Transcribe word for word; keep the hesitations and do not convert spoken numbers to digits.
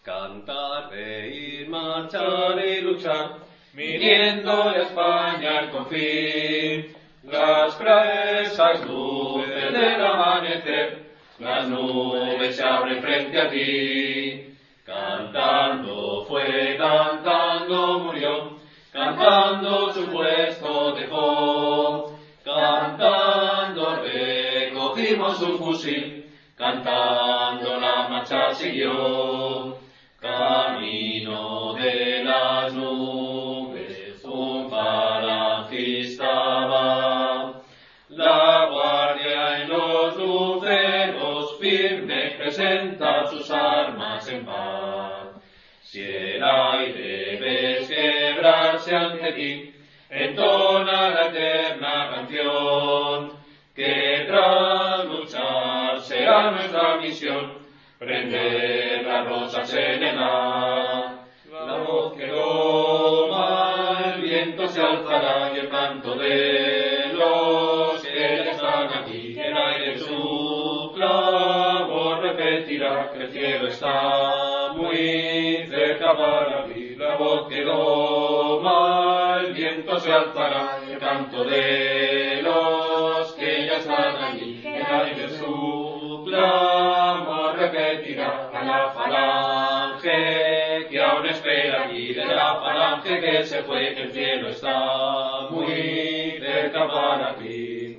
Cantar, reír, marchar y luchar, viniendo a España el confín. Las frescas luces del amanecer, las nubes se abren frente a ti. Cantando fue, cantando murió, cantando su puesto dejó. Cantando recogimos su fusil, cantando la marcha siguió. Camino de las nubes un falangista va, la guardia en los luceros firme presenta sus armas en paz. Si el aire ves quebrarse ante ti, entona la eterna canción, que tras luchar será nuestra misión, prender las rosas en el mar. La voz que toma el viento se alzará y el canto de los que ya están aquí, que el aire su clavo repetirá, que el cielo está muy cerca para ti. La voz que toma el viento se alzará y el canto de los que ya están aquí, que el aire su clavo repetirá a la falange que aún espera aquí, de la falange que se fue, que el cielo está muy cerca para ti.